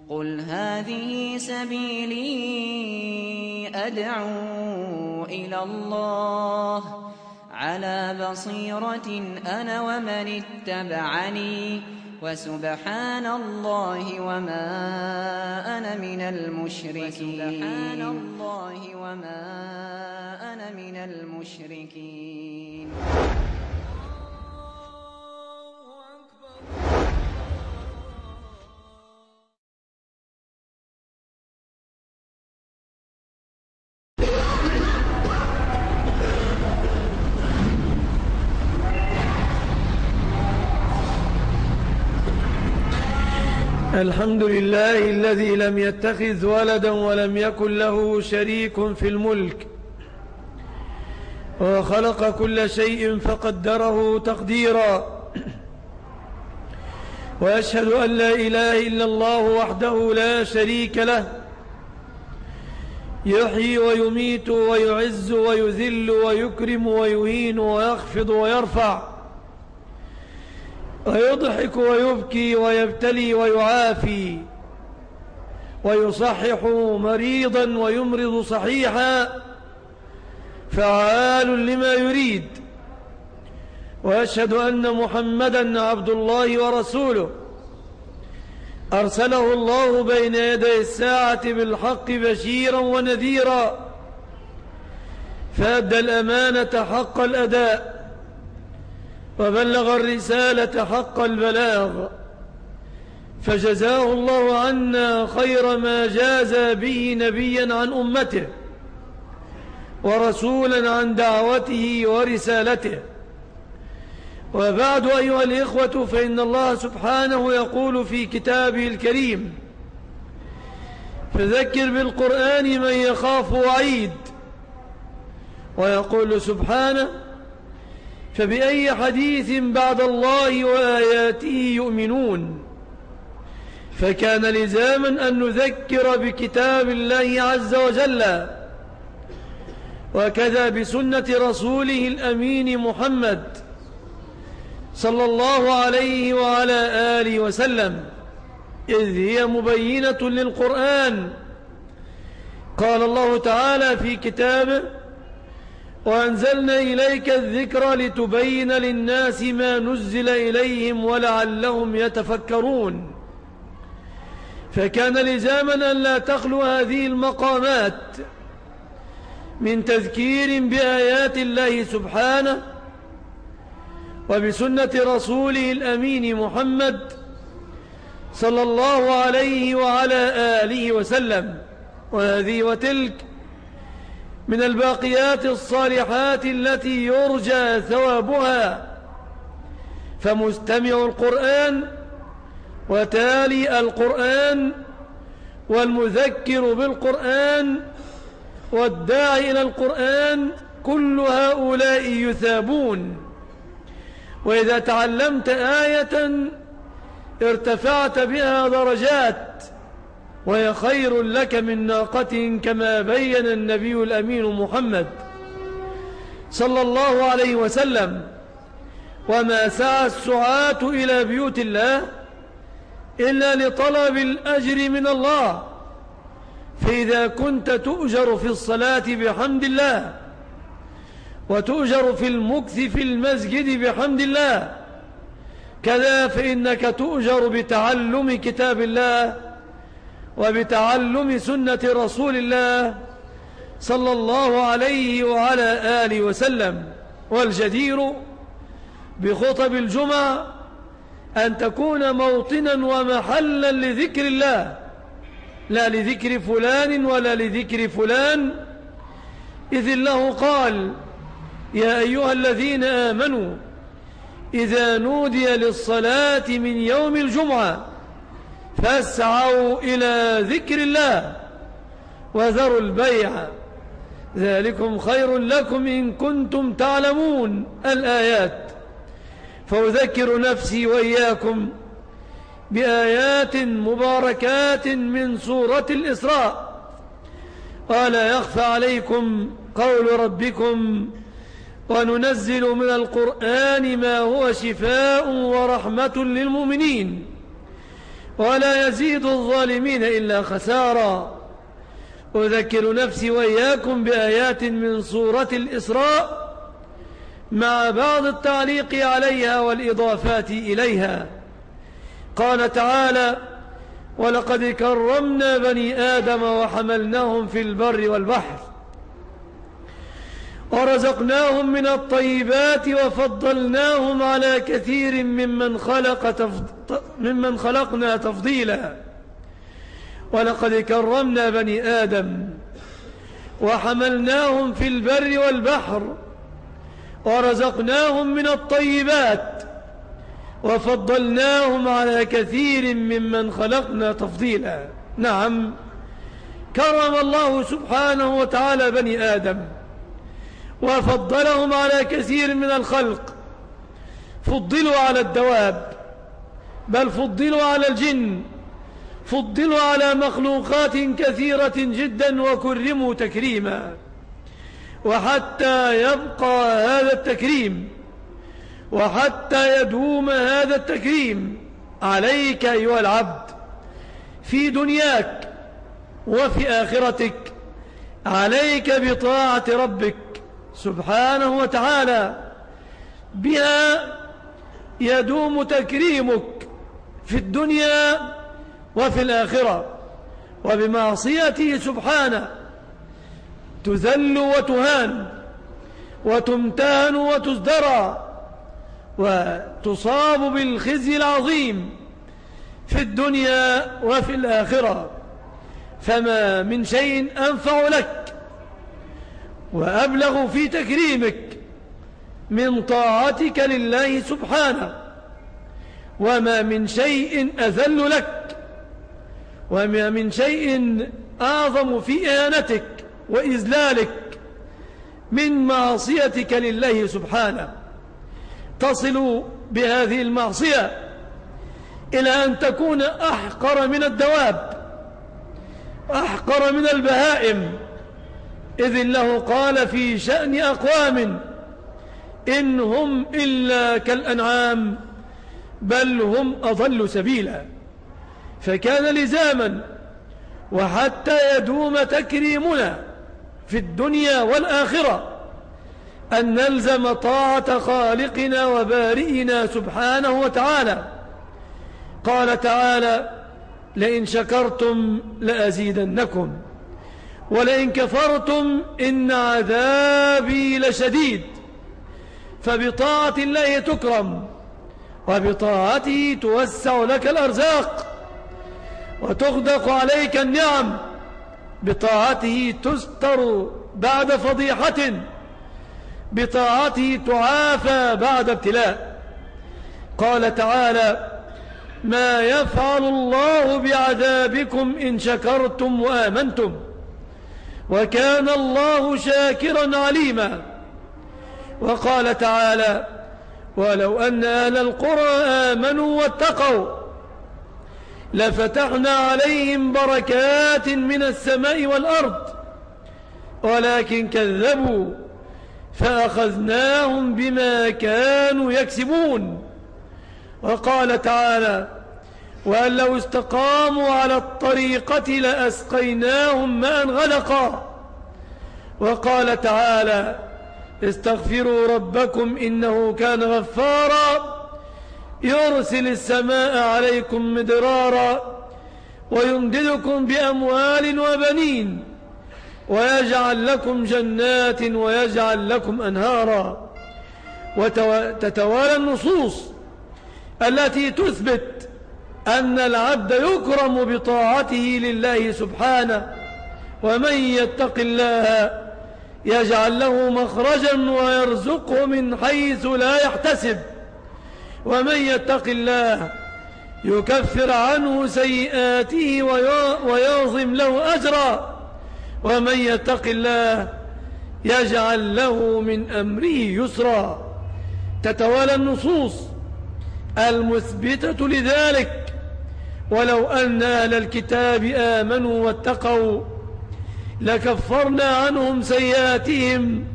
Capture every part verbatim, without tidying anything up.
قل هذه سبيلي أدعو إلى الله على بصيرة أنا ومن اتبعني وسبحان الله وما أنا من المشركين سبحان الله وما أنا من المشركين. الحمد لله الذي لم يتخذ ولدا ولم يكن له شريك في الملك وخلق كل شيء فقدره تقديرا، وأشهد أن لا إله إلا الله وحده لا شريك له يحيي ويميت ويعز ويذل ويكرم ويهين ويخفض ويرفع ويضحك ويبكي ويبتلي ويعافي ويصحح مريضا ويمرض صحيحا فعال لما يريد. وأشهد أن محمدا عبد الله ورسوله أرسله الله بين يدي الساعة بالحق بشيرا ونذيرا، فأدى الأمانة حق الأداء وبلغ الرسالة حق البلاغ، فجزاه الله عنا خير ما جاز به نبيا عن أمته ورسولا عن دعوته ورسالته. وبعد أيها الإخوة، فإن الله سبحانه يقول في كتابه الكريم: فذكر بالقرآن من يخاف وعيد. ويقول سبحانه: فبأي حديث بعد الله وآياته يؤمنون. فكان لزاما أن نذكر بكتاب الله عز وجل، وكذا بسنة رسوله الأمين محمد صلى الله عليه وعلى آله وسلم، إذ هي مبينة للقرآن. قال الله تعالى في كتابه: وأنزلنا إليك الذكر لتبين للناس ما نزل إليهم ولعلهم يتفكرون. فكان لزاما أن لا تخلو هذه المقامات من تذكير بآيات الله سبحانه وبسنة رسوله الأمين محمد صلى الله عليه وعلى آله وسلم. وهذه وتلك من الباقيات الصالحات التي يرجى ثوابها. فمستمع القرآن وتالي القرآن والمذكر بالقرآن والداعي إلى القرآن كل هؤلاء يثابون. وإذا تعلمت آية ارتفعت بها درجات، وهي خير لك من ناقة، كما بين النبي الأمين محمد صلى الله عليه وسلم. وما سعى السعاة إلى بيوت الله إلا لطلب الأجر من الله. فإذا كنت تؤجر في الصلاة بحمد الله، وتؤجر في المكث في المسجد بحمد الله، كذا فإنك تؤجر بتعلم كتاب الله وبتعلم سنة رسول الله صلى الله عليه وعلى آله وسلم. والجدير بخطب الجمعة أن تكون موطنا ومحلا لذكر الله، لا لذكر فلان ولا لذكر فلان، إذ الله قال: يا أيها الذين آمنوا إذا نودي للصلاة من يوم الجمعة فاسعوا إلى ذكر الله وذروا البيع ذلكم خير لكم إن كنتم تعلمون. الآيات. فأذكر نفسي وإياكم بآيات مباركات من سورة الإسراء. قال: يخفى عليكم قول ربكم وننزل من القرآن ما هو شفاء ورحمة للمؤمنين ولا يزيد الظالمين إلا خسارا. أذكر نفسي وإياكم بآيات من سورة الإسراء مع بعض التعليق عليها والإضافات إليها. قال تعالى: ولقد كرمنا بني آدم وحملناهم في البر والبحر ورزقناهم من الطيبات وفضلناهم على كثير ممن خلق تفض... ممن خلقنا تفضيلا. ولقد كرمنا بني آدم وحملناهم في البر والبحر ورزقناهم من الطيبات وفضلناهم على كثير ممن خلقنا تفضيلا. نعم، كرم الله سبحانه وتعالى بني آدم وفضلهم على كثير من الخلق. فضلوا على الدواب، بل فضلوا على الجن، فضلوا على مخلوقات كثيرة جدا وكرموا تكريما. وحتى يبقى هذا التكريم وحتى يدوم هذا التكريم عليك أيها العبد في دنياك وفي آخرتك، عليك بطاعة ربك سبحانه وتعالى، بها يدوم تكريمك في الدنيا وفي الآخرة. وبمعصيته سبحانه تذل وتهان وتمتهن وتزدرى وتصاب بالخزي العظيم في الدنيا وفي الآخرة. فما من شيء أنفع لك وأبلغ في تكريمك من طاعتك لله سبحانه، وما من شيء أذل لك، وما من شيء أعظم في إهانتك وإذلالك من معصيتك لله سبحانه. تصل بهذه المعصية إلى أن تكون أحقر من الدواب، أحقر من البهائم، إذ الله قال في شأن أقوام إن هم إلا كالأنعام بل هم أضل سبيلا. فكان لزاما وحتى يدوم تكريمنا في الدنيا والآخرة أن نلزم طاعة خالقنا وبارئنا سبحانه وتعالى. قال تعالى: لئن شكرتم لأزيدنكم ولئن كفرتم إن عذابي لشديد. فبطاعة الله تكرم، وبطاعته توسع لك الأرزاق وتغدق عليك النعم، بطاعته تستر بعد فضيحة، بطاعته تعافى بعد ابتلاء. قال تعالى: ما يفعل الله بعذابكم إن شكرتم وآمنتم وكان الله شاكرا عليما. وقال تعالى: ولو أن أهل القرى آمنوا واتقوا لفتحنا عليهم بركات من السماء والأرض ولكن كذبوا فأخذناهم بما كانوا يكسبون. وقال تعالى: وأن لو استقاموا على الطريقة لأسقيناهم ماء غدقا. وقال تعالى: استغفروا ربكم إنه كان غفارا يرسل السماء عليكم مدرارا ويمددكم بأموال وبنين ويجعل لكم جنات ويجعل لكم أنهارا. وتتوالى النصوص التي تثبت أن العبد يكرم بطاعته لله سبحانه. ومن يتق الله يجعل له مخرجا ويرزقه من حيث لا يحتسب، ومن يتق الله يكفر عنه سيئاته ويعظم له أجرا، ومن يتق الله يجعل له من أمره يسرا. تتوالى النصوص المثبتة لذلك. ولو أن أهل الكتاب آمنوا واتقوا لكفرنا عنهم سيئاتهم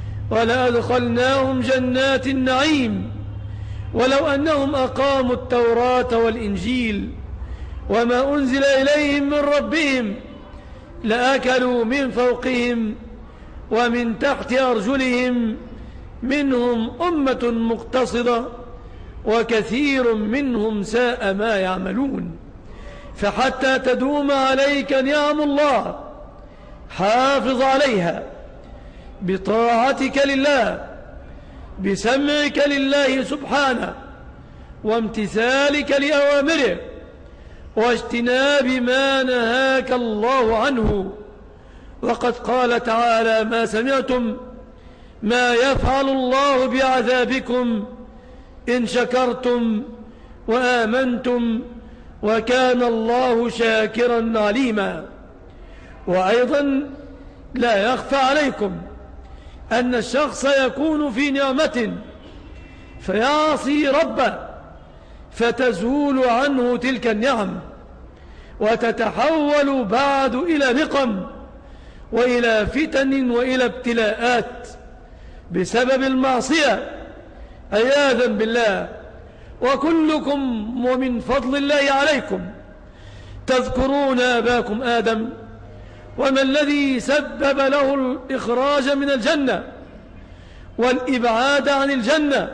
ولأدخلناهم جنات النعيم. ولو أنهم أقاموا التوراة والإنجيل وما أنزل إليهم من ربهم لأكلوا من فوقهم ومن تحت أرجلهم منهم أمة مقتصدة وكثير منهم ساء ما يعملون. فحتى تدوم عليك نعم الله حافظ عليها بطاعتك لله، بسمعك لله سبحانه، وامتثالك لأوامره، واجتناب ما نهاك الله عنه. وقد قال تعالى: ما سمعتم ما يفعل الله بعذابكم إن شكرتم وآمنتم وكان الله شاكرا عليما. وأيضا لا يخفى عليكم أن الشخص يكون في نعمة فيعصي ربه فتزول عنه تلك النعم وتتحول بعد إلى نقم وإلى فتن وإلى ابتلاءات بسبب المعصية عياذا بالله. وكلكم ومن فضل الله عليكم تذكرون أباكم آدم وما الذي سبب له الإخراج من الجنة والإبعاد عن الجنة،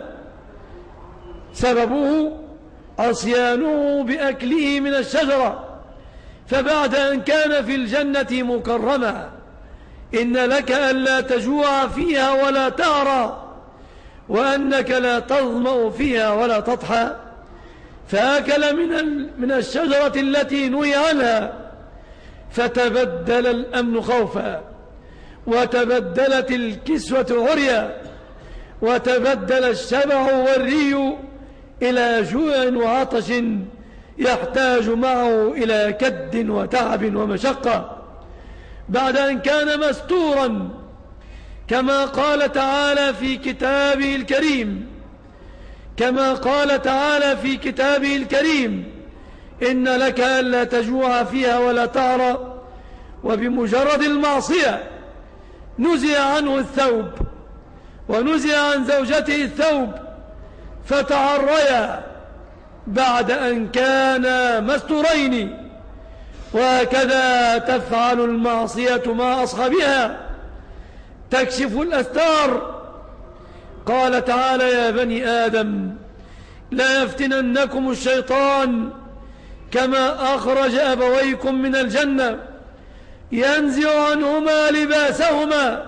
سببه عصيانه بأكله من الشجرة. فبعد أن كان في الجنة مكرما إن لك ألا تجوع فيها ولا تعرى وأنك لا تظمأ فيها ولا تضحى، فأكل من من الشجرة التي نهي عنها فتبدل الأمن خوفا وتبدلت الكسوة عريا وتبدل الشبع والري إلى جوع وعطش يحتاج معه إلى كد وتعب ومشقة، بعد أن كان مستورا كما قال تعالى في كتابه الكريم كما قال تعالى في كتابه الكريم إن لك ألا تجوع فيها ولا تعرى. وبمجرد المعصية نزع عنه الثوب ونزع عن زوجته الثوب فتعريا بعد أن كانا مستورين. وهكذا تفعل المعصية مع أصحابها، تكشف الأستار. قال تعالى: يا بني آدم لا يفتننكم الشيطان كما أخرج أبويكم من الجنة ينزع عنهما لباسهما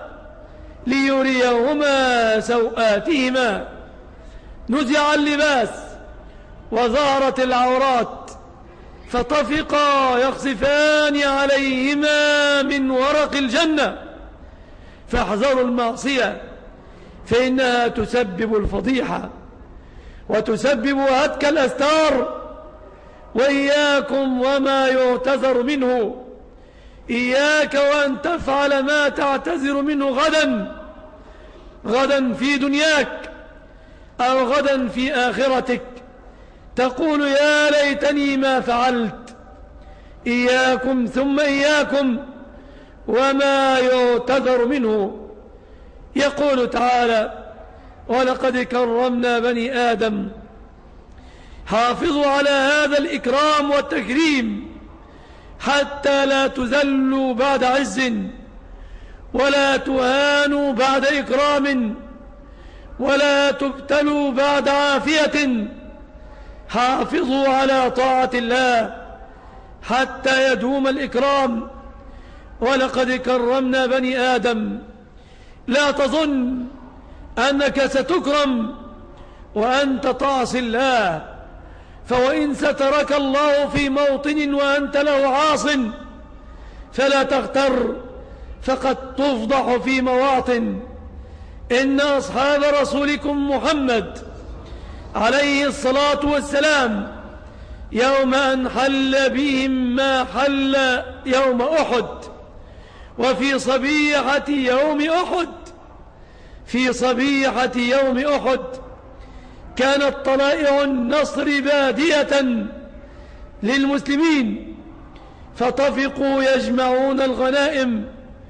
ليريهما سوآتهما. نزع اللباس وظهرت العورات فطفقا يخصفان عليهما من ورق الجنة. فاحذروا المعصية فإنها تسبب الفضيحة وتسبب هتك الأستار. وإياكم وما يعتذر منه، إياك وأن تفعل ما تعتذر منه غدا غدا في دنياك أو غدا في آخرتك، تقول: يا ليتني ما فعلت. إياكم ثم إياكم وما يعتذر منه. يقول تعالى: ولقد كرمنا بني آدم. حافظوا على هذا الإكرام والتكريم حتى لا تذلوا بعد عز ولا تهانوا بعد إكرام ولا تبتلوا بعد عافية. حافظوا على طاعة الله حتى يدوم الإكرام. ولقد كرمنا بني آدم. لا تظن أنك ستكرم وأنت تعصي الله، فوإن سترك الله في موطن وأنت له عاص فلا تغتر، فقد تفضح في مواطن. إن أصحاب رسولكم محمد عليه الصلاة والسلام يوم أن حل بهم ما حل يوم أحد، وفي صبيحة يوم أحد في صبيحة يوم أحد كانت طلائع النصر بادية للمسلمين، فطفقوا يجمعون الغنائم،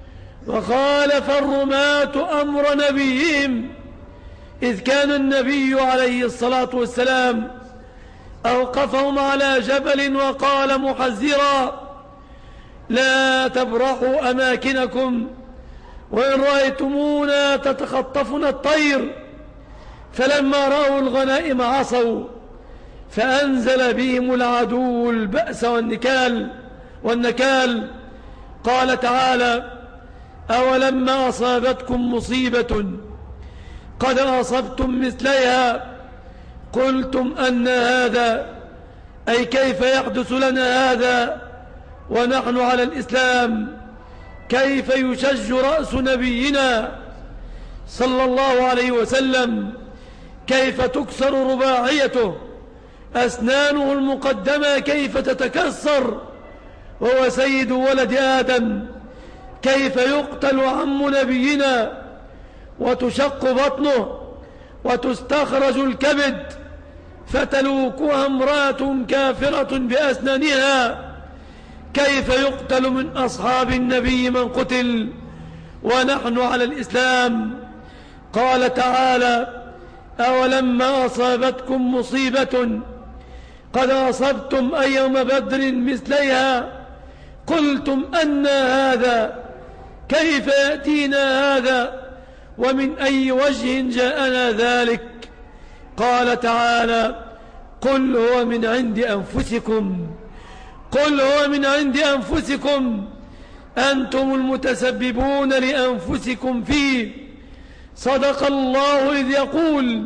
وخالف الرماة أمر نبيهم، إذ كان النبي عليه الصلاة والسلام أوقفهم على جبل وقال محذرا: لا تبرحوا أماكنكم، وإن رأيتمونا تتخطفنا الطير. فلما رأوا الغنائم عصوا، فأنزل بهم العدو البأس والنكال والنكال قال تعالى: أولما أصابتكم مصيبة قد أصبتم مثليها قلتم أن هذا، أي كيف يحدث لنا هذا ونحن على الإسلام؟ كيف يشج رأس نبينا صلى الله عليه وسلم؟ كيف تكسر رباعيته؟ أسنانه المقدمة كيف تتكسر وهو سيد ولد آدم؟ كيف يقتل عم نبينا وتشق بطنه وتستخرج الكبد فتلوكها امرأة كافرة بأسنانها؟ كيف يقتل من أصحاب النبي من قتل ونحن على الإسلام؟ قال تعالى: أولما أصابتكم مصيبة قد أصبتم أيام بدر مثليها قلتم أن هذا، كيف يأتينا هذا ومن أي وجه جاءنا ذلك؟ قال تعالى: قل هو من عند أنفسكم، قل هو من عند أنفسكم، أنتم المتسببون لأنفسكم فيه. صدق الله إذ يقول: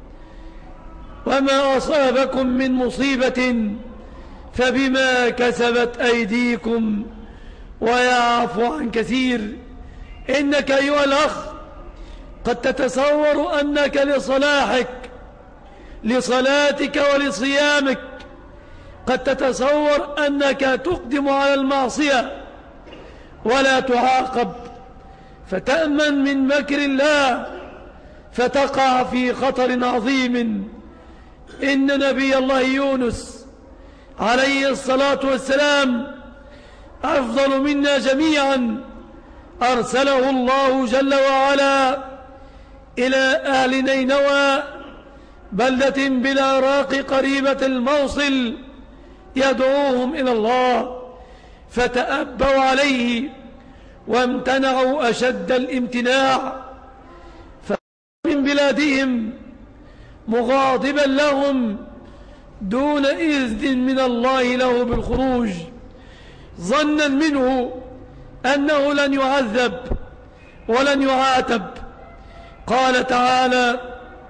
وما أصابكم من مصيبة فبما كسبت أيديكم ويعفو عن كثير. إنك أيها الأخ قد تتصور أنك لصلاحك لصلاتك ولصيامك قد تتصور أنك تقدم على المعصية ولا تعاقب، فتأمن من مكر الله فتقع في خطر عظيم. إن نبي الله يونس عليه الصلاة والسلام أفضل منا جميعا، أرسله الله جل وعلا إلى أهل نينوى بلدة بالعراق قريبة الموصل يدعوهم إلى الله، فتأبوا عليه وامتنعوا أشد الامتناع، فمن بلادهم مغاضبا لهم دون إذن من الله له بالخروج، ظنا منه أنه لن يعذب ولن يعاتب. قال تعالى: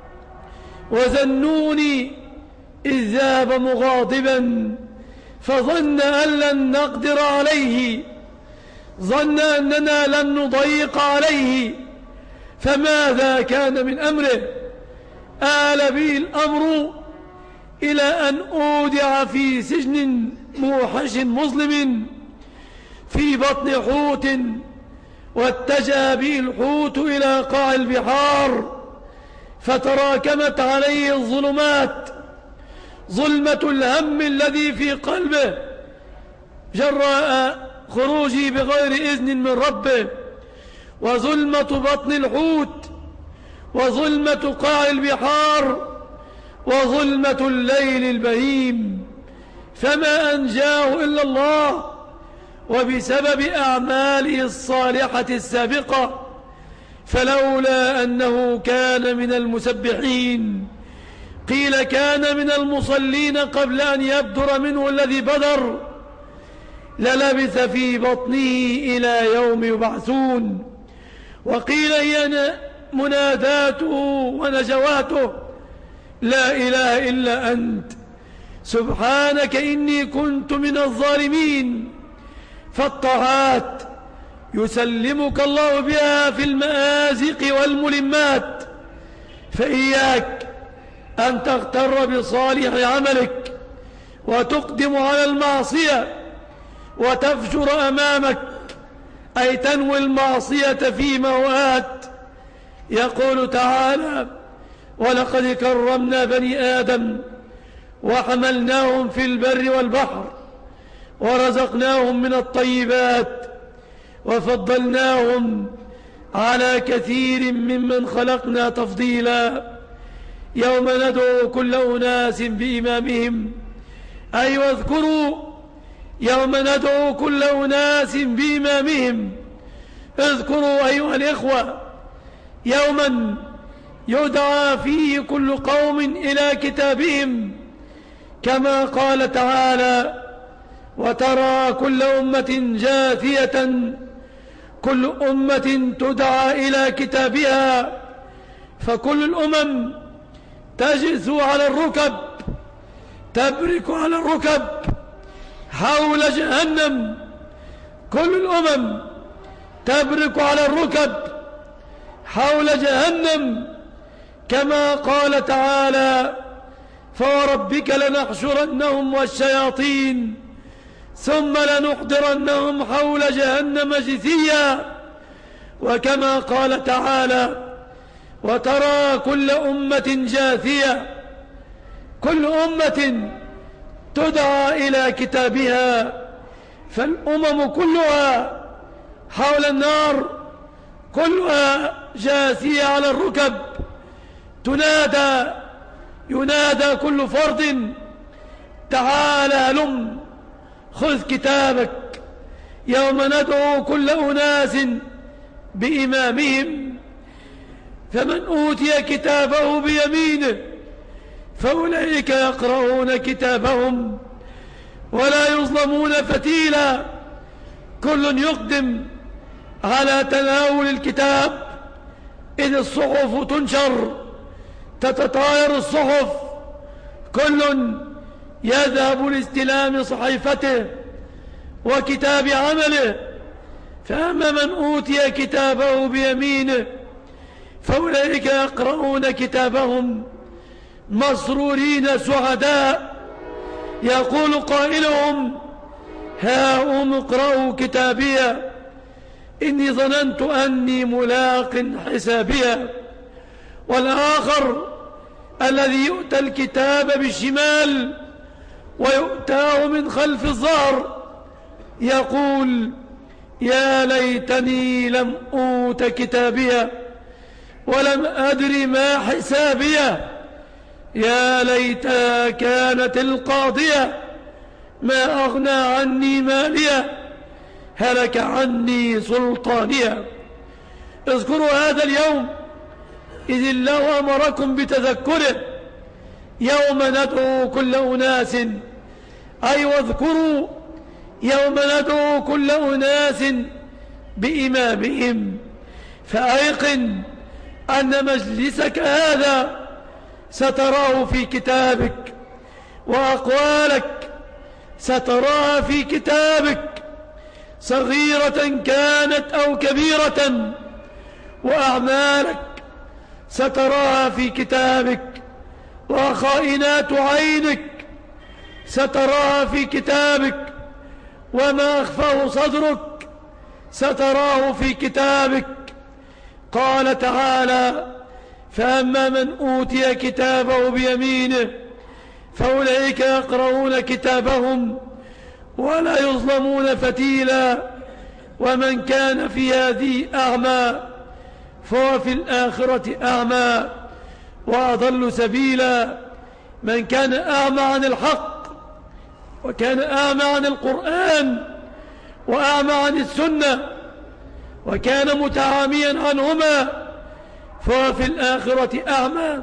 وذنوني إذ ذهب مغاضبا فظن أن لن نقدر عليه، ظن أننا لن نضيق عليه، فماذا كان من أمره؟ آل به الأمر إلى أن أودع في سجن موحش مظلم في بطن حوت، واتجه به الحوت إلى قاع البحار، فتراكمت عليه الظلمات، ظلمة الهم الذي في قلبه جراء خروجه بغير إذن من ربه، وظلمة بطن الحوت، وظلمة قاع البحار، وظلمة الليل البهيم، فما أنجاه إلا الله وبسبب أعماله الصالحة السابقة. فلولا أنه كان من المسبحين قيل كان من المصلين قبل أن يبدر منه الذي بدر للبث في بطنه إلى يوم يبعثون. وقيل هي مناداته ونجواته: لا إله إلا أنت سبحانك إني كنت من الظالمين. فالطاعات يسلمك الله بها في المآزق والملمات، فإياك أن تغتر بصالح عملك وتقدم على المعصية وتفجر أمامك، أي تنوي المعصية في موات. يقول تعالى: ولقد كرمنا بني آدم وحملناهم في البر والبحر ورزقناهم من الطيبات وفضلناهم على كثير ممن خلقنا تفضيلا. يوم ندعو كل أناس بإمامهم، أي واذكروا يوم ندعو كل أناس بإمامهم. اذكروا أيها الإخوة يوما يدعى فيه كل قوم إلى كتابهم، كما قال تعالى: وترى كل أمة جاثية، كل أمة تدعى إلى كتابها، فكل الأمم تجث على الركب، تبرك على الركب حول جهنم. كل الأمم تبرك على الركب حول جهنم، كما قال تعالى: فوربك لنحشرنهم والشياطين ثم لنحضرنهم حول جهنم جثيا. وكما قال تعالى: وترى كل أمة جاثية، كل أمة تدعى إلى كتابها، فالأمم كلها حول النار، كلها جاثية على الركب، تنادى ينادى كل فرد: تعال هلم خذ كتابك، يوم ندعو كل أناس بإمامهم. فمن أوتي كتابه بيمينه فأولئك يقرؤون كتابهم ولا يظلمون فتيلا. كل يقدم على تناول الكتاب، إذ الصحف تنشر، تتطاير الصحف، كل يذهب لاستلام صحيفته وكتاب عمله. فأما من أوتي كتابه بيمينه فأولئك يقرؤون كتابهم مسرورين سعداء، يقول قائلهم: هاؤم اقرؤوا كتابيا إني ظننت أني ملاق حسابيا. والآخر الذي يؤتى الكتاب بالشمال ويؤتاه من خلف الظهر يقول: يا ليتني لم أوت كتابيا ولم أدر ما حسابيا، يا ليتها كانت القاضية ما أغنى عني ماليا، هلك عني سلطانيا. اذكروا هذا اليوم إذ الله أمركم بتذكره، يوم ندعو كل أناس، أي واذكروا يوم ندعو كل أناس بإمامهم. فأيقن أن مجلسك هذا ستراه في كتابك، وأقوالك ستراها في كتابك، صغيرة كانت أو كبيرة، وأعمالك ستراها في كتابك، وخائنات عينك ستراها في كتابك، وما أخفاه صدرك ستراه في كتابك. قال تعالى: فأما من أوتي كتابه بيمينه فأولئك يقرؤون كتابهم ولا يظلمون فتيلا. ومن كان في هذه أعمى فهو في الآخرة أعمى وأضل سبيلا. من كان أعمى عن الحق وكان أعمى عن القرآن وأعمى عن السنة وكان متعاميا عنهما فهو في الآخرة أعمى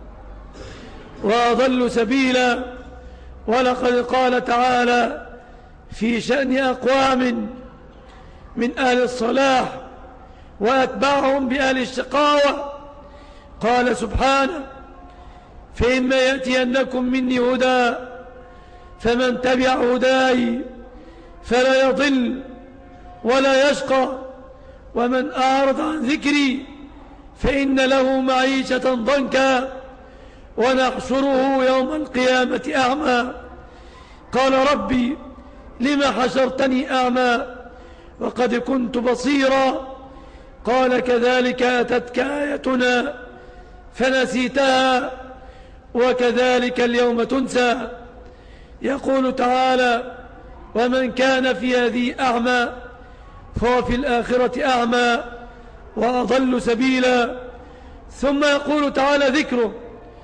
وأضل سبيلا. ولقد قال تعالى في شأن أقوام من أهل الصلاح وأتباعهم بأهل الشقاوة، قال سبحانه: فإما يأتينكم مني هدى فمن تبع هداي فلا يضل ولا يشقى، ومن أعرض عن ذكري فإن له معيشة ضنكا ونحشره يوم القيامة أعمى. قال: ربي لما حشرتني أعمى وقد كنت بصيرا. قال: كذلك أتتك آيتنا فنسيتها وكذلك اليوم تنسى. يقول تعالى: ومن كان في هذه أعمى فهو في الآخرة أعمى وأضل سبيلا. ثم يقول تعالى ذكره: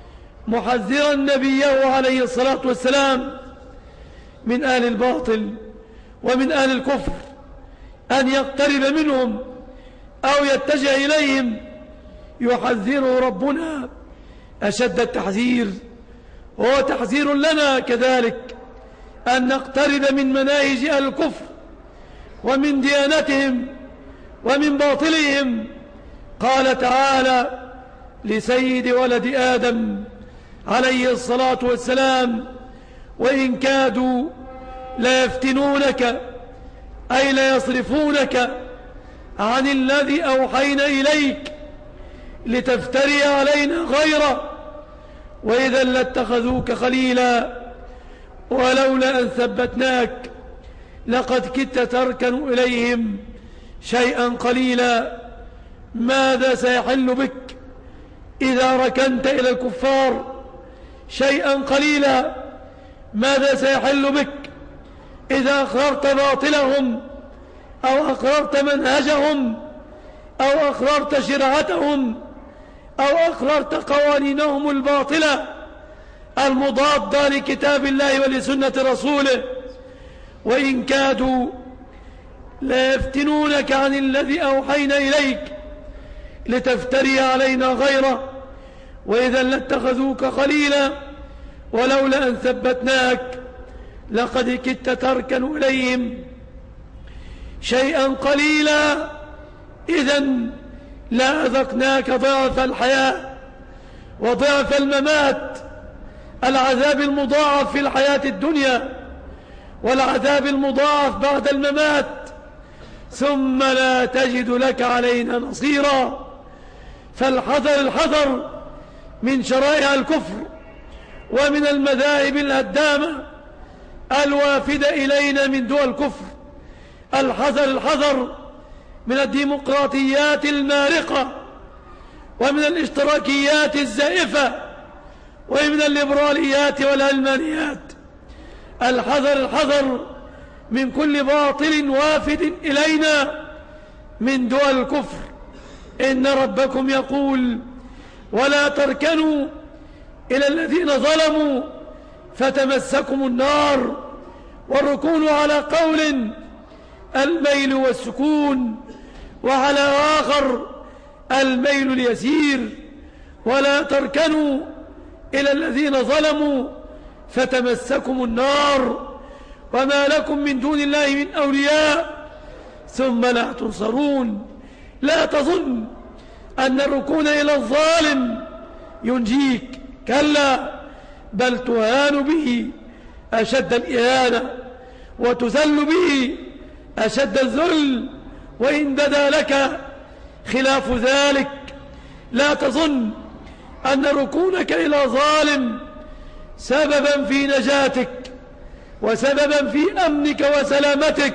محذرا نبيه عليه الصلاة والسلام من أهل الباطل ومن أهل الكفر أن يقترب منهم أو يتجه إليهم، يحذره ربنا أشد التحذير. وهو تحذير لنا كذلك أن نقترب من مناهج أهل الكفر ومن ديانتهم ومن باطلهم. قال تعالى لسيد ولد آدم عليه الصلاة والسلام: وإن كادوا ليفتنونك، أي ليصرفونك عن الذي أوحينا إليك لتفتري علينا غيره، وإذا لاتخذوك خليلا، ولولا أن ثبتناك لقد كدت تركن إليهم شيئا قليلا. ماذا سيحل بك إذا ركنت إلى الكفار شيئا قليلا؟ ماذا سيحل بك إذا أقررت باطلهم أو أقررت منهجهم أو أقررت شرعتهم أو أقررت قوانينهم الباطلة المضادة لكتاب الله ولسنة رسوله؟ وإن كادوا ليفتنونك عن الذي أوحينا إليك لتفتري علينا غيره، وإذا لاتخذوك خليلا، ولولا أن ثبتناك لقد كدت تركن إليهم شيئا قليلا. إذن لا أذقناك ضعف الحياة وضعف الممات، العذاب المضاعف في الحياة الدنيا والعذاب المضاعف بعد الممات، ثم لا تجد لك علينا نصيرا. فالحذر الحذر من شرائع الكفر ومن المذاهب الهدامة الوافدة إلينا من دول الكفر، الحذر الحذر من الديمقراطيات المارقة ومن الاشتراكيات الزائفة ومن الليبراليات والعلمانيات، الحذر الحذر من كل باطل وافد إلينا من دول الكفر. إن ربكم يقول: ولا تركنوا إلى الذين ظلموا فتمسكم النار. والركون على قول الميل والسكون، وعلى آخر الميل اليسير. ولا تركنوا إلى الذين ظلموا فتمسكم النار وما لكم من دون الله من أولياء ثم لا تنصرون. لا تظن أن الركون إلى الظالم ينجيك، كلا، بل تهان به أشد الإهانة وتذل به أشد الذل، وإن بدا لك خلاف ذلك. لا تظن أن ركونك إلى ظالم سببا في نجاتك وسببا في أمنك وسلامتك،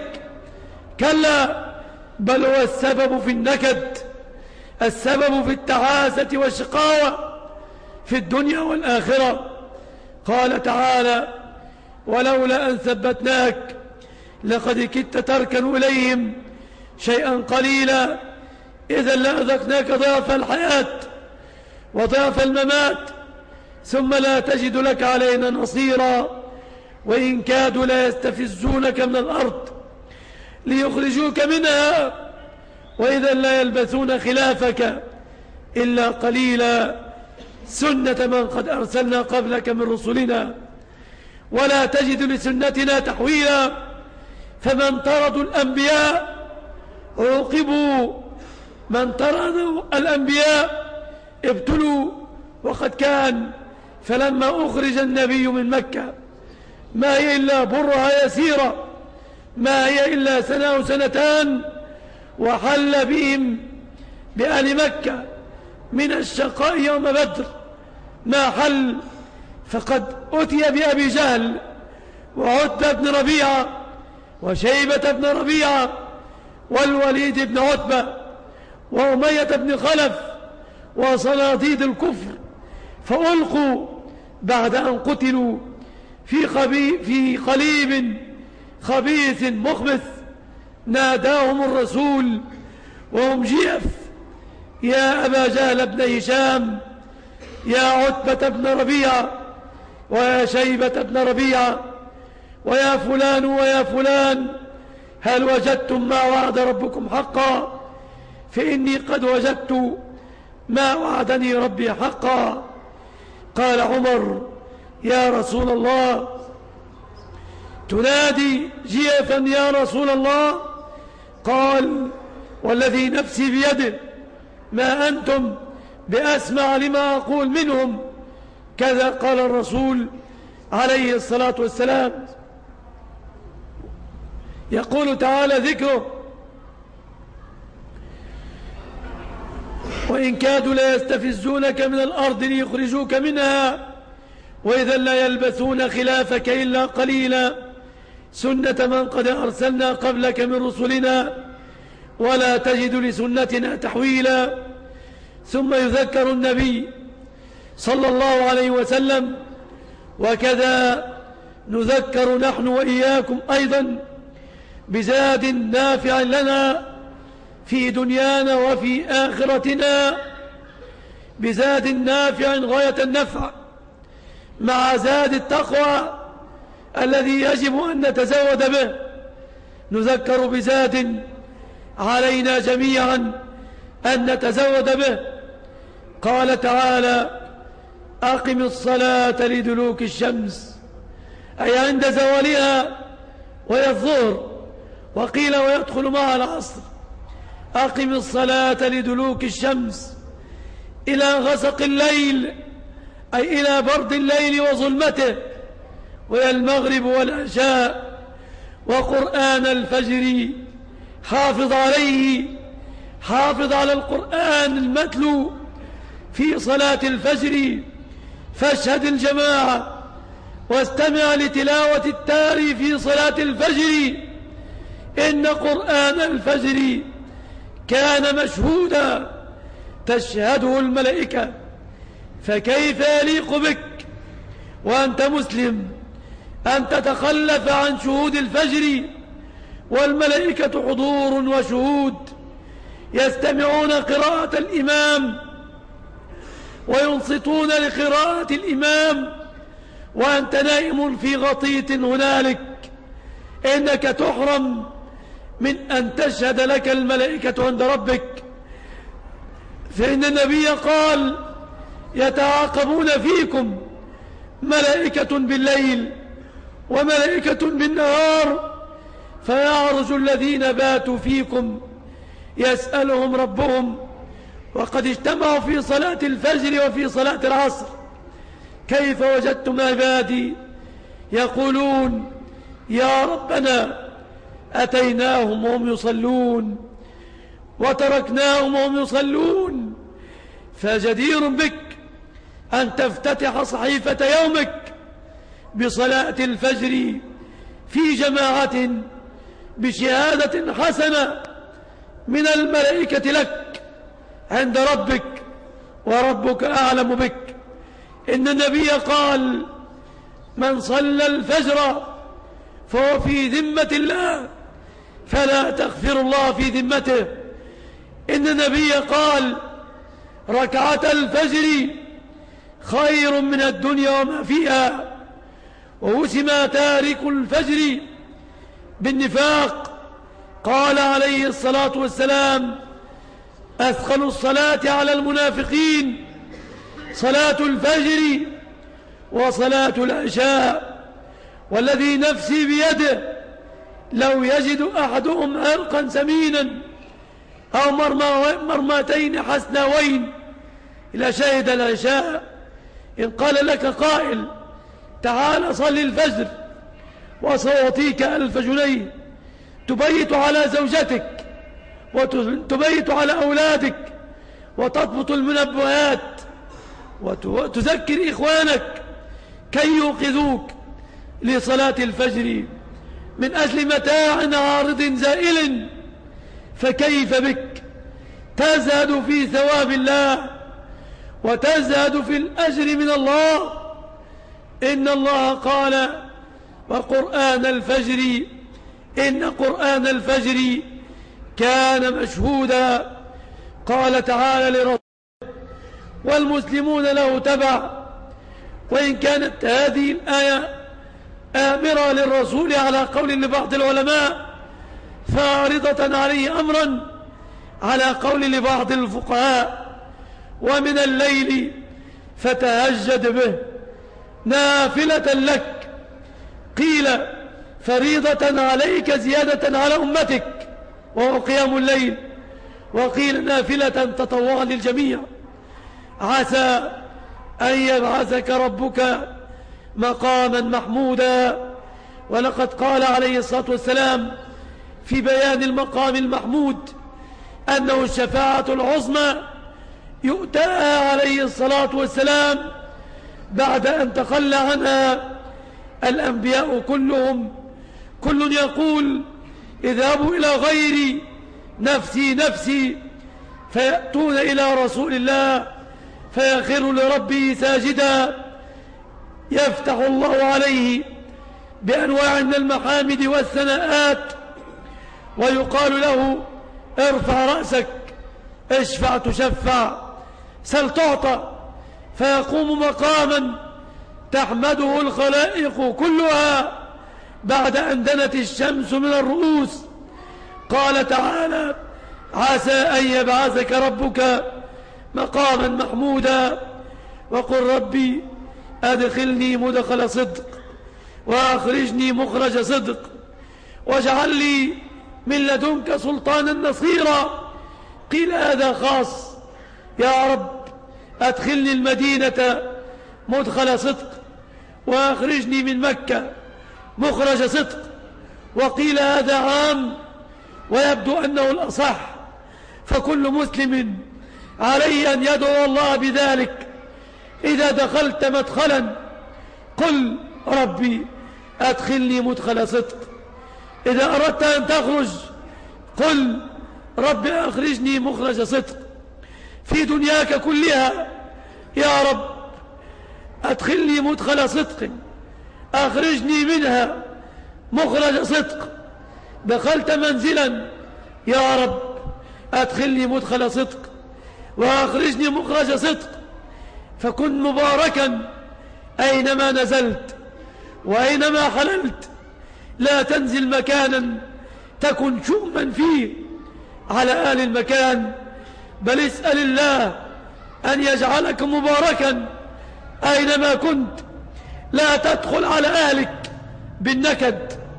كلا، بل هو السبب في النكد، السبب في التعاسة والشقاوة في الدنيا والآخرة. قال تعالى: ولولا أن ثبتناك لقد كدت تركن إليهم شيئا قليلا. إذا لأذقناك ضعف الحياة وضعف الممات ثم لا تجد لك علينا نصيرا. وإن كادوا لا يستفزونك من الأرض ليخرجوك منها، وإذا لا يلبثون خلافك إلا قليلا، سنة من قد أرسلنا قبلك من رسلنا ولا تجد لسنتنا تحويلا. فمن طردوا الأنبياء عوقبوا، من طردوا الأنبياء ابتلوا. وقد كان فلما أخرج النبي من مكة ما هي إلا برها يسيرة، ما هي إلا سنة أو سنتان، وحل بهم بأهل مكة من الشقاء يوم بدر ما حل. فقد أتي بأبي جهل وعتبة بن ربيعة وشيبة بن ربيعة والوليد بن عتبة وأمية بن خلف وصناديد الكفر، فألقوا بعد أن قتلوا في, خبي في قليب خبيث مخبث. ناداهم الرسول وهم جيف: يا أبا جهل بن هشام، يا عتبة بن ربيعة ويا شيبة بن ربيعة ويا فلان ويا فلان هل وجدتم ما وعد ربكم حقا؟ فإني قد وجدت ما وعدني ربي حقا. قال عمر يا رسول الله تنادي جيفا يا رسول الله؟ قال والذي نفسي بيده ما أنتم بأسمع لما أقول منهم. كذا قال الرسول عليه الصلاة والسلام. يقول تعالى ذكره وإن كادوا ليستفزونك من الأرض ليخرجوك منها وإذا لا يلبثون خلافك إلا قليلا سنة من قد أرسلنا قبلك من رسلنا ولا تجد لسنتنا تحويلا. ثم يذكر النبي صلى الله عليه وسلم وكذا نذكر نحن وإياكم أيضا بزاد نافع لنا في دنيانا وفي آخرتنا، بزاد نافع غاية النفع مع زاد التقوى الذي يجب أن نتزود به. نذكر بزاد علينا جميعا أن نتزود به. قال تعالى أقم الصلاة لدلوك الشمس أي عند زوالها وهي الظهر، وقيل ويدخل مع العصر. أقم الصلاة لدلوك الشمس إلى غسق الليل أي إلى برد الليل وظلمته وهي المغرب والعشاء. وقرآن الفجر حافظ عليه، حافظ على القرآن المتلو في صلاة الفجر، فاشهد الجماعة واستمع لتلاوة التاري في صلاة الفجر. إن قرآن الفجر كان مشهودا تشهده الملائكة، فكيف يليق بك وأنت مسلم أن تتخلف عن شهود الفجر والملائكة حضور وشهود يستمعون قراءة الإمام وينصتون لقراءة الإمام وأنت نائم في غطية هنالك؟ إنك تحرم من أن تشهد لك الملائكة عند ربك. فإن النبي قال يتعاقبون فيكم ملائكة بالليل وملائكة بالنهار فيعرج الذين باتوا فيكم يسألهم ربهم وقد اجتمعوا في صلاة الفجر وفي صلاة العصر كيف وجدتم عبادي؟ يقولون يا ربنا أتيناهم وهم يصلون وتركناهم وهم يصلون. فجدير بك أن تفتتح صحيفة يومك بصلاة الفجر في جماعة بشهادة حسنة من الملائكة لك عند ربك وربك أعلم بك. إن النبي قال من صلى الفجر فهو في ذمة الله فلا تغفر الله في ذمته. إن النبي قال ركعة الفجر خير من الدنيا وما فيها. ووسم تارك الفجر بالنفاق. قال عليه الصلاة والسلام أثقل الصلاة على المنافقين صلاة الفجر وصلاة العشاء. والذي نفسي بيده لو يجد أحدهم عرقا سمينا أو مرمتين حسنوين إلى شهد العشاء. إن قال لك قائل تعال صلي الفجر وسأعطيك ألف جنيه تبيت على زوجتك وتبيت على أولادك وتضبط المنبهات وتذكر إخوانك كي يوقظوك لصلاة الفجر من أجل متاع عارض زائل، فكيف بك تزهد في ثواب الله وتزهد في الأجر من الله؟ إن الله قال وقرآن الفجر إن قرآن الفجر كان مشهودا. قال تعالى لرسوله والمسلمون له تبع. وإن كانت هذه الآية آمرة للرسول على قول لبعض العلماء، فعارضة عليه أمرا على قول لبعض الفقهاء: ومن الليل فتهجد به نافلة لك. قيل فريضة عليك زيادة على أمتك وهو قيام الليل، وقيل نافلة تطوعا للجميع. عسى أن يبعثك ربك مقاما محمودا. ولقد قال عليه الصلاة والسلام في بيان المقام المحمود أنه الشفاعة العظمى يؤتى عليه الصلاة والسلام بعد أن تخلى عنها الأنبياء كلهم. كل يقول: اذهبوا إلى غيري، نفسي نفسي، فيأتون إلى رسول الله فيخر لربه ساجدا، يفتح الله عليه بأنواع من المحامد والثناءات، ويقال له: ارفع رأسك، اشفع تشفع، سل تعطى، فيقوم مقاما تحمده الخلائق كلها بعد أن دنت الشمس من الرؤوس. قال تعالى: عسى أن يبعثك ربك مقاما محمودا. وقل ربي أدخلني مدخل صدق وأخرجني مخرج صدق واجعل لي من لدنك سلطانا نصيرا. قيل هذا خاص: يا رب أدخلني المدينة مدخل صدق وأخرجني من مكة مخرج صدق. وقيل هذا عام، ويبدو أنه الأصح، فكل مسلم عليه أن يدعو الله بذلك. إذا دخلت مدخلا قل: ربي أدخلني مدخل صدق. إذا أردت أن تخرج قل: ربي أخرجني مخرج صدق. في دنياك كلها: يا رب أدخلني مدخل صدق، أخرجني منها مخرج صدق. دخلت منزلا: يا رب أدخلني مدخل صدق وأخرجني مخرج صدق. فكن مباركا أينما نزلت وأينما حللت. لا تنزل مكانا تكن شؤما فيه على أهل المكان، بل اسأل الله أن يجعلك مباركا أينما كنت. لا تدخل على أهلك بالنكد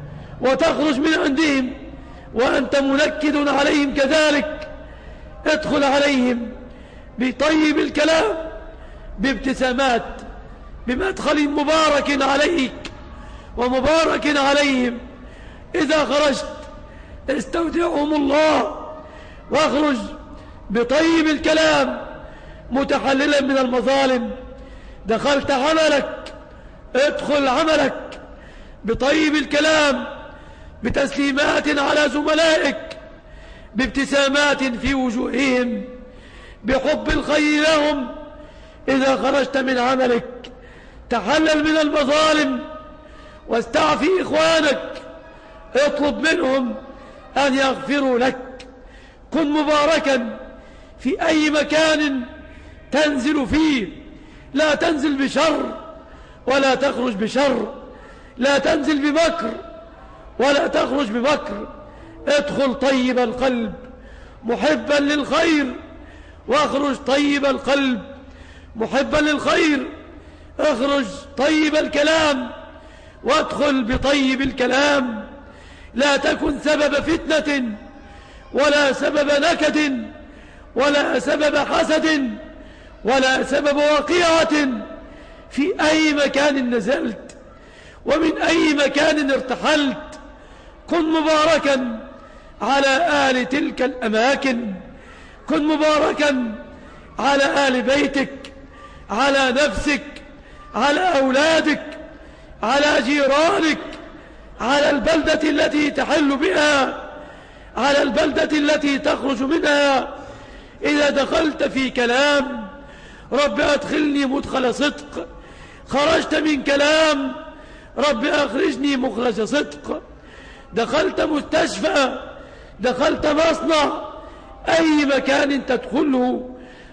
وتخرج من عندهم وأنت منكد عليهم كذلك. ادخل عليهم بطيب الكلام، بابتسامات، بمدخل مبارك عليك ومبارك عليهم. إذا خرجت استودعهم الله، واخرج بطيب الكلام متحللا من المظالم. دخلت عملك ادخل عملك بطيب الكلام، بتسليمات على زملائك، بابتسامات في وجوههم، بحب الخير لهم. إذا خرجت من عملك تحلل من المظالم واستعفي إخوانك، اطلب منهم أن يغفروا لك. كن مباركا في أي مكان تنزل فيه. لا تنزل بشر ولا تخرج بشر، لا تنزل بمكر ولا تخرج بمكر. ادخل طيب القلب محبا للخير، واخرج طيب القلب محبا للخير. اخرج طيب الكلام وادخل بطيب الكلام. لا تكن سبب فتنة ولا سبب نكد ولا سبب حسد ولا سبب وقيعة في أي مكان نزلت ومن أي مكان ارتحلت. كن مباركا على آل تلك الأماكن، كن مباركا على آل بيتك، على نفسك، على أولادك، على جيرانك، على البلدة التي تحل بها، على البلدة التي تخرج منها. إذا دخلت في كلام: رب أدخلني مدخل صدق، خرجت من كلام: رب أخرجني مخرج صدق. دخلت مستشفى، دخلت مصنع، أي مكان تدخله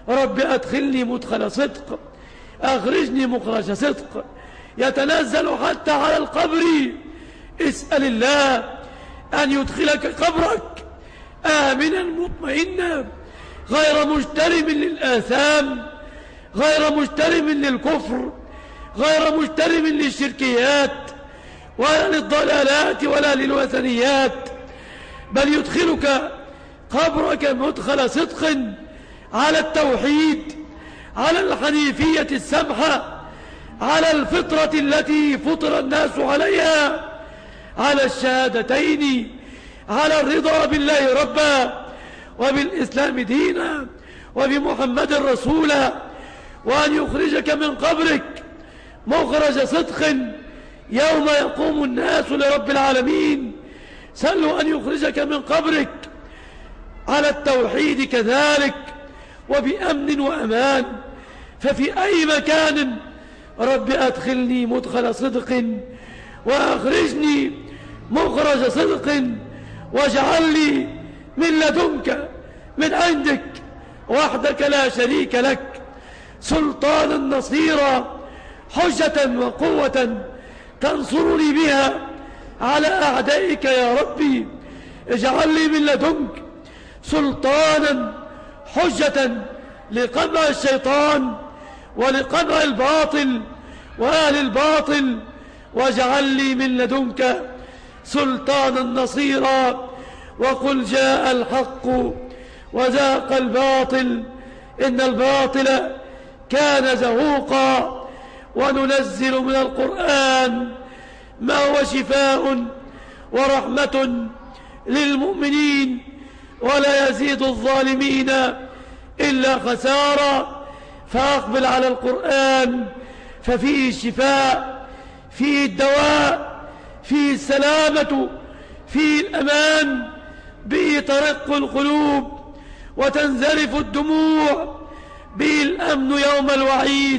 رب أدخلني مدخل صدق، أخرجني مخرج صدق. يتنزل حتى على القبر. اسأل الله أن يدخلك قبرك آمنا مطمئنا، غير مجترم للآثام، غير مجترم للكفر، غير مجترم للشركيات ولا للضلالات ولا للوثنيات، بل يدخلك قبرك مدخل صدق على التوحيد، على الحنيفية السمحة، على الفطرة التي فطر الناس عليها، على الشهادتين، على الرضا بالله ربا وبالإسلام دينا وبمحمد رسولا، وأن يخرجك من قبرك مخرج صدق يوم يقوم الناس لرب العالمين. سأله أن يخرجك من قبرك على التوحيد كذلك وبأمن وأمان. ففي أي مكان رب أدخلني مدخل صدق وأخرجني مخرج صدق، واجعل لي من لدنك من عندك وحدك لا شريك لك سلطانا نصيرا، حجة وقوة تنصرني بها على أعدائك يا ربي. اجعل لي من لدنك سلطانا حجة لقمع الشيطان ولقمع الباطل وأهل الباطل، واجعل لي من لدنك سلطانا نصيرا. وقل جاء الحق وزاق الباطل إن الباطل كان زهوقا. وننزل من القرآن ما هو شفاء ورحمة للمؤمنين ولا يزيد الظالمين إلا خسارا. فأقبل على القرآن ففيه الشفاء، فيه الدواء، فيه السلامة، فيه الأمان، به ترق القلوب وتنزرف الدموع، به الأمن يوم الوعيد.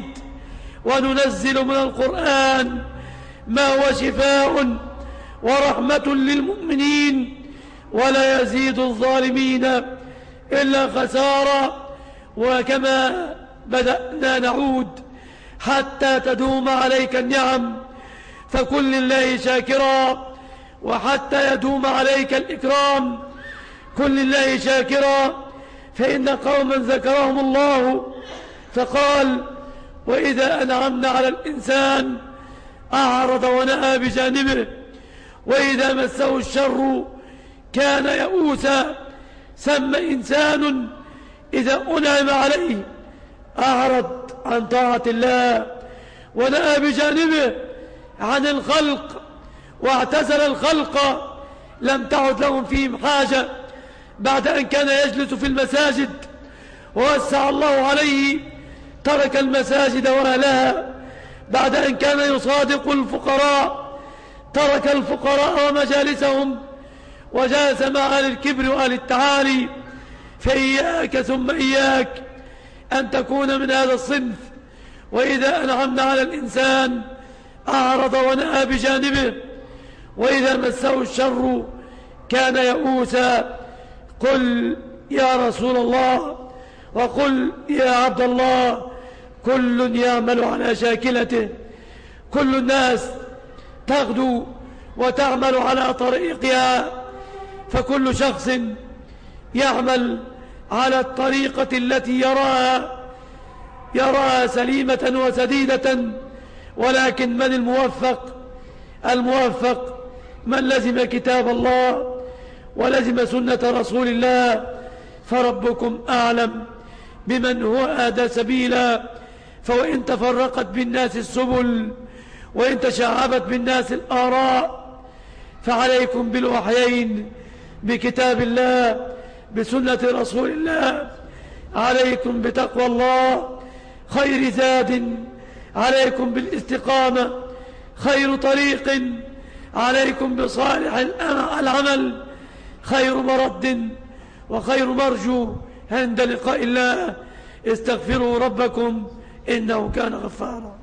وننزل من القرآن ما هو شفاء ورحمة للمؤمنين ولا يزيد الظالمين إلا خسارا. وكما بدأنا نعود حتى تدوم عليك النعم فكن لله شاكرا، وحتى يدوم عليك الإكرام كن لله شاكرا. فإن قوما ذكرهم الله فقال وإذا أنعمنا على الإنسان أعرض ونأى بجانبه وإذا مسه الشر كان يئوسا. سمى إنسان إذا أنعم عليه أعرض عن طاعة الله ونأى بجانبه عن الخلق واعتزل الخلق، لم تعد لهم فيهم حاجة بعد أن كان يجلس في المساجد ووسع الله عليه ترك المساجد وأهلها. بعد أن كان يصادق الفقراء ترك الفقراء ومجالسهم وجالس مع أهل الكبر وأهل التعالي. فإياك ثم إياك أن تكون من هذا الصنف. وإذا أنعمنا على الإنسان أعرض ونأى بجانبه وإذا مسه الشر كان يئوسا. قل يا رسول الله وقل يا عبد الله كل يعمل على شاكلته. كل الناس تغدو وتعمل على طريقها، فكل شخص يعمل على الطريقة التي يراها يراها سليمة وسديدة. ولكن من الموفق؟ الموفق من لزم كتاب الله ولزم سنة رسول الله. فربكم أعلم بمن هو أهدى سبيلا. فوإن تفرقت بالناس السبل وإن تشعبت بالناس الآراء فعليكم بالوحيين بكتاب الله بسنة رسول الله. عليكم بتقوى الله خير زاد، عليكم بالاستقامة خير طريق، عليكم بصالح العمل خير مرد وخير مرجو عند لقاء الله. استغفروا ربكم إنه كان غفارا.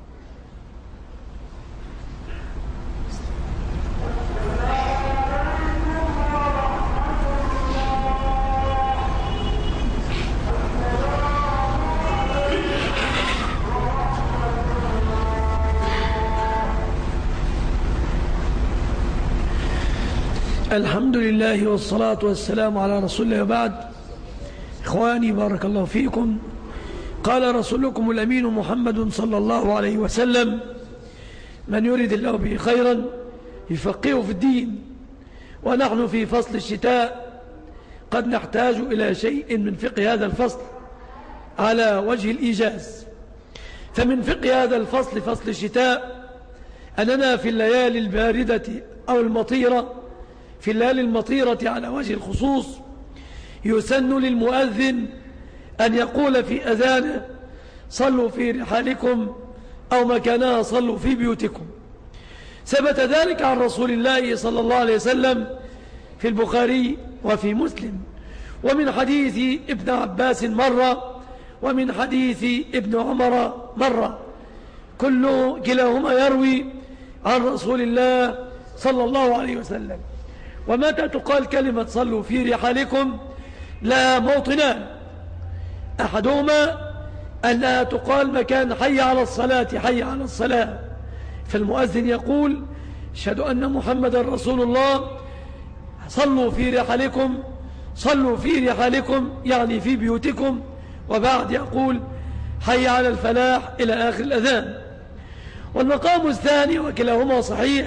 الحمد لله والصلاة والسلام على رسول الله وبعد. إخواني بارك الله فيكم. قال رسولكم الأمين محمد صلى الله عليه وسلم: من يريد الله به خيرا يفقهه في الدين. ونحن في فصل الشتاء قد نحتاج إلى شيء من فقه هذا الفصل على وجه الإيجاز. فمن فقه هذا الفصل فصل الشتاء أننا في الليالي الباردة أو المطيرة في الليالي المطيرة على وجه الخصوص يسن للمؤذن أن يقول في أذانه: صلوا في رحالكم، أو مكانها صلوا في بيوتكم. ثبت ذلك عن رسول الله صلى الله عليه وسلم في البخاري وفي مسلم، ومن حديث ابن عباس مرة، ومن حديث ابن عمر مرة، كل كلاهما يروي عن رسول الله صلى الله عليه وسلم. ومتى تقال كلمة صلوا في رحالكم لا موطنان: أحدهما أنها تقال مكان حي على الصلاة، حي على الصلاة، فالمؤذن يقول: أشهد أن محمد رسول الله، صلوا في رحالكم، صلوا في رحالكم يعني في بيوتكم، وبعد يقول: حي على الفلاح إلى آخر الأذان. والمقام الثاني وكلاهما صحيح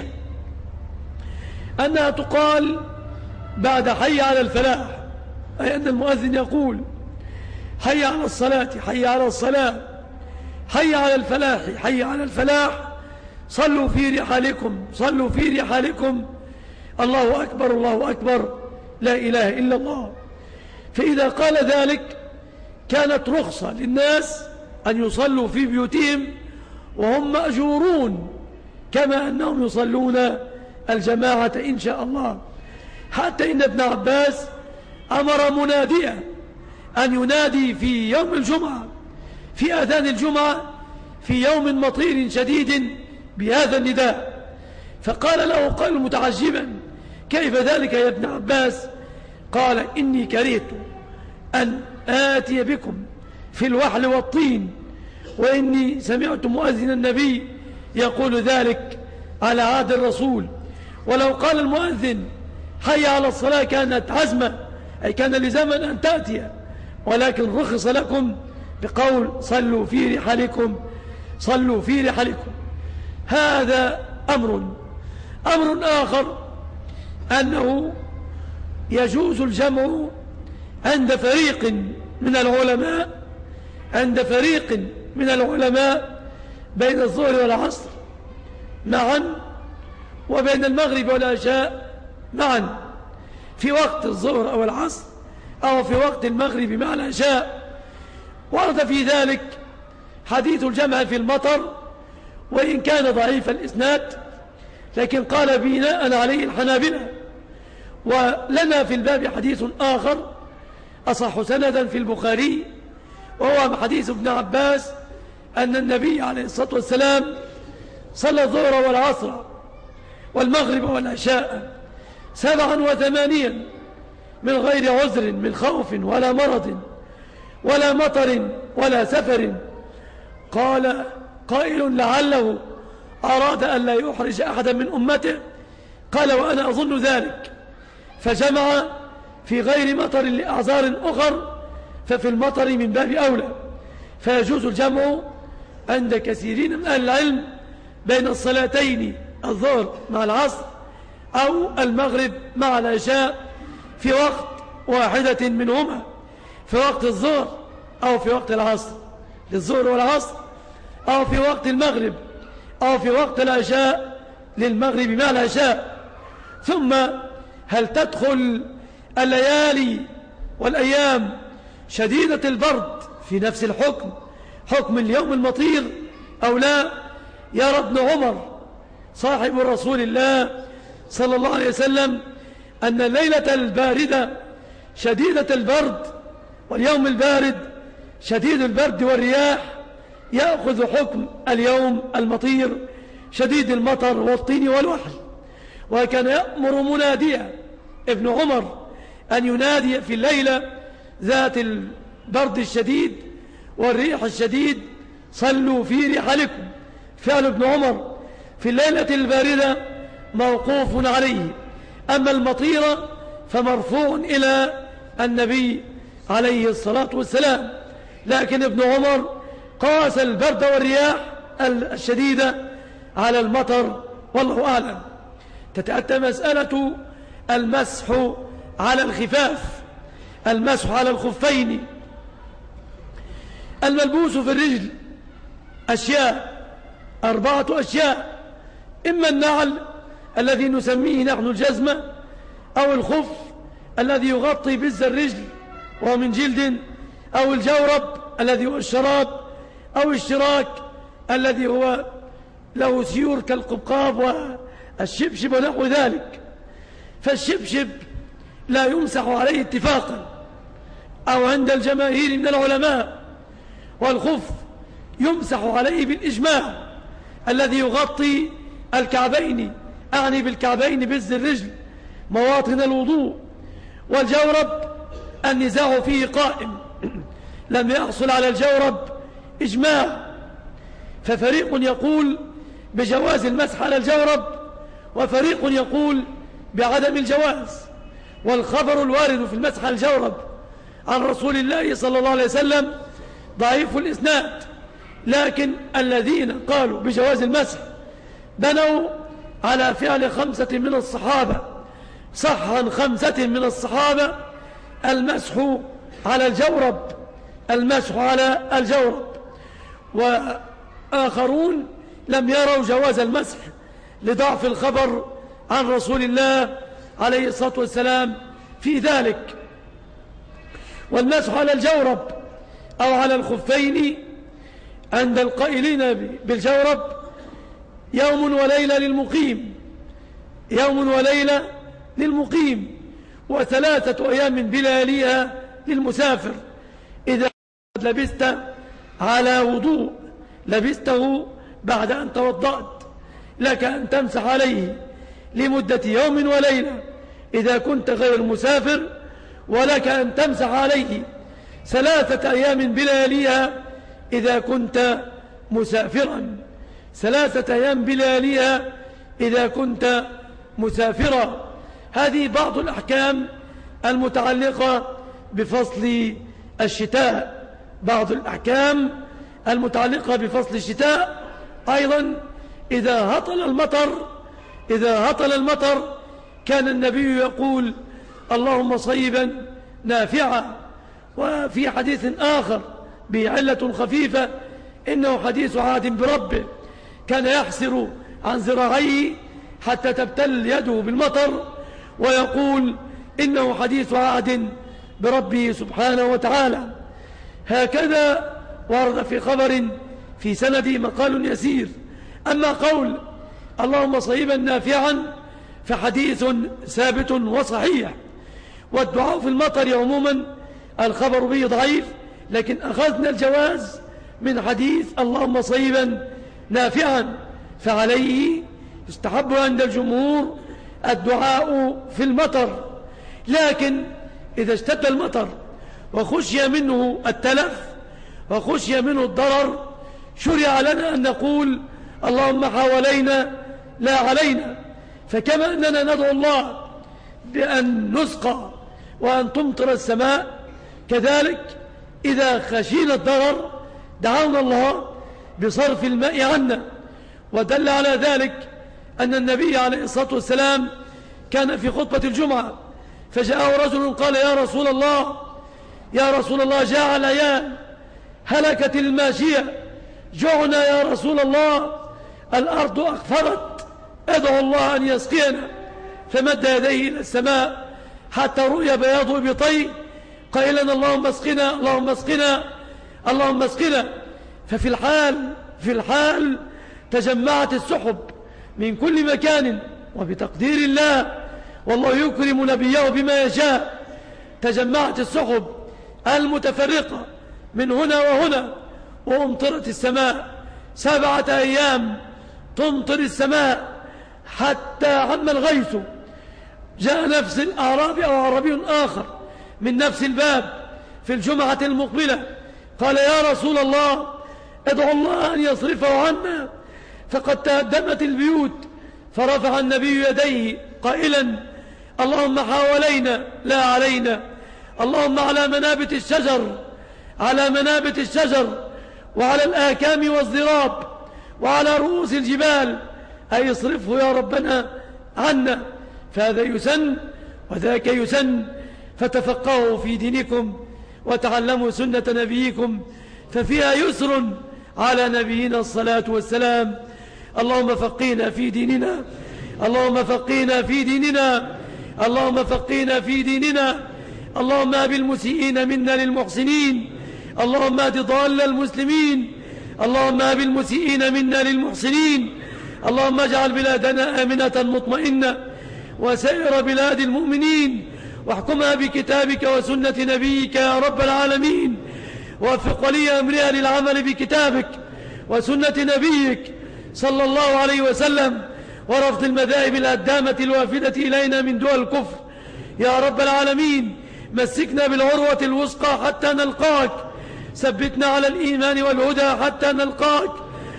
أنها تقال بعد حي على الفلاح، أي أن المؤذن يقول: حي على الصلاة، حي على الصلاة، حي على الفلاح، حي على الفلاح، صلوا في رحالكم، صلوا في رحالكم، الله أكبر، الله أكبر، لا إله إلا الله. فإذا قال ذلك كانت رخصة للناس أن يصلوا في بيوتهم وهم مأجورون، كما أنهم يصلون الجماعة إن شاء الله. حتى إن ابن عباس أمر مناديا أن ينادي في يوم الجمعة، في أذان الجمعة، في يوم مطير شديد بهذا النداء. فقال له قائل متعجبا: كيف ذلك يا ابن عباس؟ قال: إني كرهت أن آتي بكم في الوحل والطين، وإني سمعت مؤذن النبي يقول ذلك على عهد الرسول. ولو قال المؤذن حي على الصلاة كانت عزمة، أي كان لزمن أن تأتي، ولكن رخص لكم بقول: صلوا في رحالكم، صلوا في رحالكم. هذا أمر. أمر آخر أنه يجوز الجمع عند فريق من العلماء عند فريق من العلماء بين الظهر والعصر معا، وبين المغرب والعشاء معا، في وقت الظهر أو العصر، أو في وقت المغرب مع العشاء. ورد في ذلك حديث الجمع في المطر، وإن كان ضعيف الإسناد، لكن قال بناء عليه الحنابلة. ولنا في الباب حديث آخر أصح سندا في البخاري، وهو حديث ابن عباس أن النبي عليه الصلاة والسلام صلى الظهر والعصر والمغرب والعشاء سبعا وثمانيا من غير عذر، من خوف ولا مرض ولا مطر ولا سفر. قال قائل: لعله أراد أن لا يحرج أحدا من أمته. قال: وأنا أظن ذلك. فجمع في غير مطر لأعذار أخر، ففي المطر من باب أولى. فيجوز الجمع عند كثيرين من أهل العلم بين الصلاتين، الظهر مع العصر أو المغرب مع العشاء، في وقت واحدة منهما، في وقت الظهر أو في وقت العصر للظهر والعصر، أو في وقت المغرب أو في وقت العشاء للمغرب مع العشاء. ثم هل تدخل الليالي والأيام شديدة البرد في نفس الحكم، حكم اليوم المطير أو لا؟ يرى ابن عمر صاحب رسول الله صلى الله عليه وسلم أن الليلة الباردة شديدة البرد واليوم البارد شديد البرد والرياح يأخذ حكم اليوم المطير شديد المطر والطين والوحل. وكان يأمر مناديا ابن عمر أن ينادي في الليلة ذات البرد الشديد والريح الشديد: صلوا في رحالكم. فعل ابن عمر في الليلة الباردة موقوف عليه، أما المطيرة فمرفوع إلى النبي عليه الصلاة والسلام. لكن ابن عمر قاس البرد والرياح الشديدة على المطر، والله أعلم. تتأتى مسألة المسح على الخفاف، المسح على الخفين. الملبوس في الرجل أشياء، أربعة أشياء: إما النعل الذي نسميه نحن الجزمة، أو الخف الذي يغطي بز الرجل وهو من جلد، أو الجورب الذي هو الشراب، أو الشراك الذي هو له سيور كالقبقاب والشبشب ونحو ذلك. فالشبشب لا يمسح عليه اتفاقا أو عند الجماهير من العلماء، والخف يمسح عليه بالإجماع الذي يغطي الكعبين، أعني بالكعبين بز الرجل مواطن الوضوء. والجورب النزاع فيه قائم، لم يحصل على الجورب إجماع، ففريق يقول بجواز المسح على الجورب وفريق يقول بعدم الجواز. والخبر الوارد في المسح على الجورب عن رسول الله صلى الله عليه وسلم ضعيف الإسناد، لكن الذين قالوا بجواز المسح بنوا على فعل خمسة من الصحابة، صح عن خمسة من الصحابة المسح على الجورب، المسح على الجورب. وآخرون لم يروا جواز المسح لضعف الخبر عن رسول الله عليه الصلاة والسلام في ذلك. والمسح على الجورب أو على الخفين عند القائلين بالجورب يوم وليلة للمقيم، يوم وليلة للمقيم، وثلاثة أيام بلياليها للمسافر. إذا لبست على وضوء لبسته بعد أن توضأت لك أن تمسح عليه لمدة يوم وليلة إذا كنت غير مسافر، ولك أن تمسح عليه ثلاثة أيام بلياليها إذا كنت مسافرا، ثلاثة أيام بلياليها إذا كنت مسافرا. هذه بعض الأحكام المتعلقة بفصل الشتاء، بعض الأحكام المتعلقة بفصل الشتاء. أيضا إذا هطل المطر، إذا هطل المطر كان النبي يقول اللهم صيبا نافعا. وفي حديث آخر بعلة خفيفة إنه حديث عهد بربه، كان يحسر عن ذراعيه حتى تبتل يده بالمطر ويقول إنه حديث عهد بربه سبحانه وتعالى. هكذا ورد في خبر في سنده مقال يسير. أما قول اللهم صيبا نافعا فحديث ثابت وصحيح. والدعاء في المطر عموما الخبر به ضعيف، لكن أخذنا الجواز من حديث اللهم صيبا نافعا، فعليه يستحب عند الجمهور الدعاء في المطر. لكن إذا اشتد المطر وخشي منه التلف وخشي منه الضرر شرع لنا أن نقول اللهم حوالينا لا علينا. فكما أننا ندعو الله بأن نسقى وأن تمطر السماء، كذلك إذا خشينا الضرر دعونا الله بصرف الماء عنا. ودل على ذلك أن النبي عليه الصلاة والسلام كان في خطبة الجمعة فجاءه رجل قال يا رسول الله يا رسول الله جاع العيال، هلكت الماشية، جعنا يا رسول الله، الأرض أغفرت، ادعو الله أن يسقينا. فمد يديه إلى السماء حتى رؤي بياض إبطيه قائلا اللهم اسقنا اللهم اسقنا اللهم اسقنا. ففي الحال في الحال تجمعت السحب من كل مكان وبتقدير الله، والله يكرم نبيه بما يشاء. تجمعت السحب المتفرقة من هنا وهنا وامطرت السماء سبعة أيام تمطر السماء حتى عم الغيث. جاء نفس الأعرابي أو عربي آخر من نفس الباب في الجمعة المقبلة قال يا رسول الله ادعو الله أن يصرفه عنا فقد تهدمت البيوت. فرفع النبي يديه قائلا اللهم حوالينا لا علينا، اللهم على منابت الشجر، على منابت الشجر وعلى الآكام والضراب وعلى رؤوس الجبال، أي اصرفه يا ربنا عنا، فهذا يسن وذاك يسن. فتفقهوا في دينكم وتعلموا سنة نبيكم ففيها يسر على نبينا الصلاة والسلام. اللهم فقهنا في ديننا، اللهم فقهنا في ديننا، اللهم فقهنا في ديننا. اللهم أهب المسيئين منا للمحسنين، اللهم اهد ضال المسلمين، اللهم أهب المسيئين منا للمحسنين. اللهم اجعل بلادنا آمنة مطمئنة وسائر بلاد المؤمنين، واحكمها بكتابك وسنة نبيك يا رب العالمين. ووفق ولي أمرها للعمل بكتابك وسنة نبيك صلى الله عليه وسلم، ورفض المذاهب الهدامة الوافدة إلينا من دول الكفر يا رب العالمين. مسكنا بالعروة الوثقى حتى نلقاك، ثبتنا على الإيمان والهدى حتى نلقاك،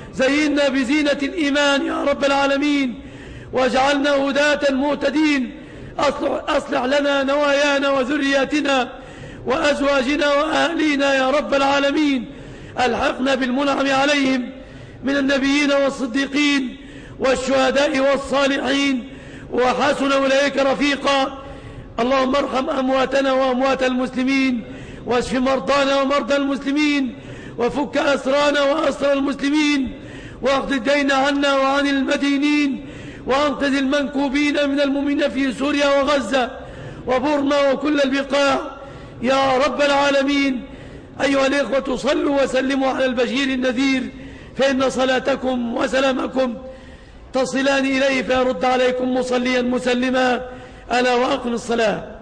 زينا بزينة الإيمان يا رب العالمين، واجعلنا هداة مهتدين. أصلح, أصلح لنا نوايانا وذرياتنا وأزواجنا وأهلينا يا رب العالمين. ألحقنا بالمنعم عليهم من النبيين والصديقين والشهداء والصالحين، وحسن أولئك رفيقا. اللهم ارحم أمواتنا وأموات المسلمين، واشف مرضانا ومرضى المسلمين، وفك أسرانا وأسر المسلمين، واقض الدين عنا وعن المدينين، وأنقذ المنكوبين من المؤمنين في سوريا وغزة وبورما وكل البقاع يا رب العالمين. أيها الإخوة صلوا وسلموا على البشير النذير، فإن صلاتكم وسلامكم تصلان إليه فيرد عليكم مصليا مسلما. ألا وأقم الصلاة.